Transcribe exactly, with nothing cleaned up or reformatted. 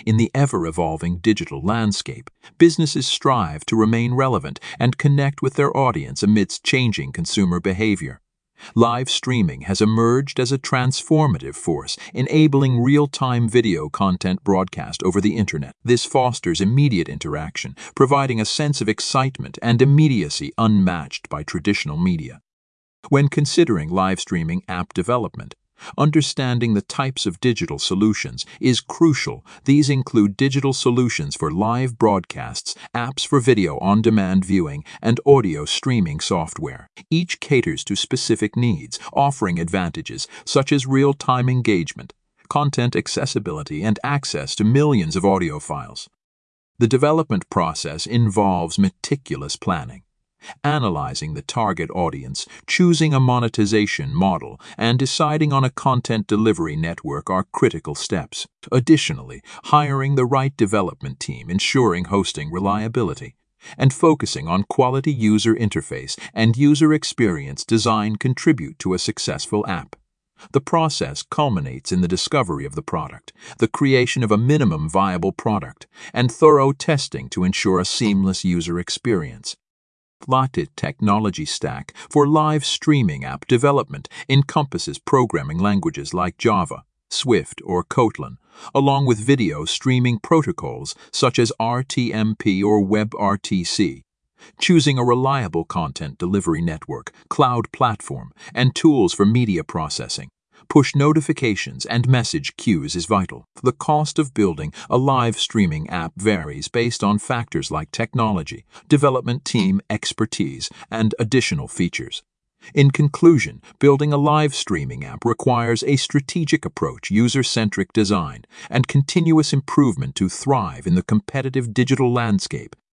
In the ever-evolving digital landscape, businesses strive to remain relevant and connect with their audience amidst changing consumer behavior. Live streaming has emerged as a transformative force, enabling real-time video content broadcast over the internet. This fosters immediate interaction, providing a sense of excitement and immediacy unmatched by traditional media. When considering live streaming app development, understanding the types of digital solutions is crucial. These include digital solutions for live broadcasts, apps for video on-demand viewing, and audio streaming software. Each caters to specific needs, offering advantages such as real-time engagement, content accessibility, and access to millions of audio files. The development process involves meticulous planning, analyzing the target audience, choosing a monetization model, and deciding on a content delivery network are critical steps. Additionally, hiring the right development team, ensuring hosting reliability, and focusing on quality user interface and user experience design contribute to a successful app. The process culminates in the discovery of the product, the creation of a minimum viable product, and thorough testing to ensure a seamless user experience. Latit technology stack for live streaming app development encompasses programming languages like Java, Swift, or Kotlin, along with video streaming protocols such as R T M P or WebRTC. Choosing a reliable content delivery network, cloud platform, and tools for media processing, push notifications, and message queues is vital. The cost of building a live streaming app varies based on factors like technology, development team expertise, and additional features. In conclusion, building a live streaming app requires a strategic approach, user-centric design, and continuous improvement to thrive in the competitive digital landscape.